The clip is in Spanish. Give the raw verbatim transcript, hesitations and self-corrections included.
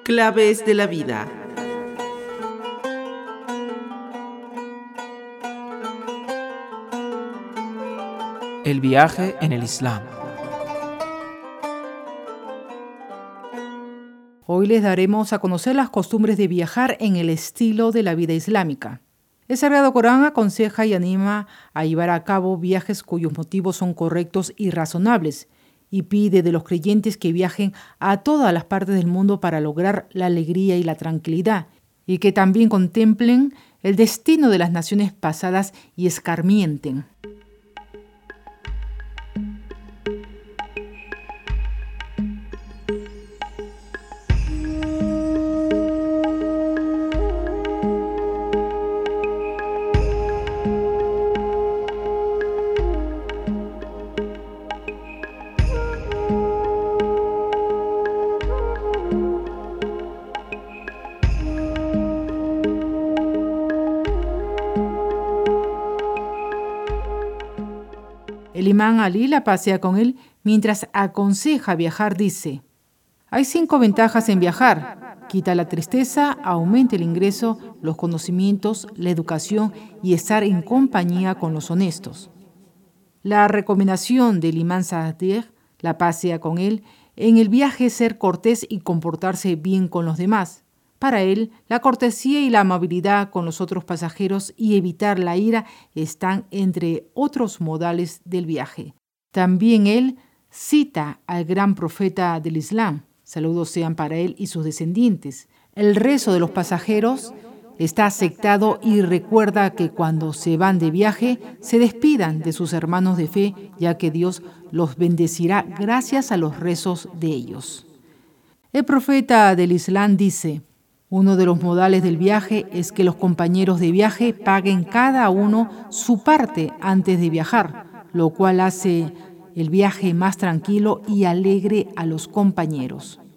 Claves de la vida. El viaje en el Islam. Hoy les daremos a conocer las costumbres de viajar en el estilo de la vida islámica. El Sagrado Corán aconseja y anima a llevar a cabo viajes cuyos motivos son correctos y razonables, y pide de los creyentes que viajen a todas las partes del mundo para lograr la alegría y la tranquilidad, y que también contemplen el destino de las naciones pasadas y escarmienten. El imán Ali, la pasea con él, mientras aconseja viajar, dice: hay cinco ventajas en viajar. Quita la tristeza, aumenta el ingreso, los conocimientos, la educación y estar en compañía con los honestos. La recomendación del imán Sadiq, la pasea con él, en el viaje es ser cortés y comportarse bien con los demás. Para él, la cortesía y la amabilidad con los otros pasajeros y evitar la ira están entre otros modales del viaje. También él cita al gran profeta del Islam, saludos sean para él y sus descendientes. El rezo de los pasajeros está aceptado y recuerda que cuando se van de viaje se despidan de sus hermanos de fe, ya que Dios los bendecirá gracias a los rezos de ellos. El profeta del Islam dice: uno de los modales del viaje es que los compañeros de viaje paguen cada uno su parte antes de viajar, lo cual hace el viaje más tranquilo y alegre a los compañeros.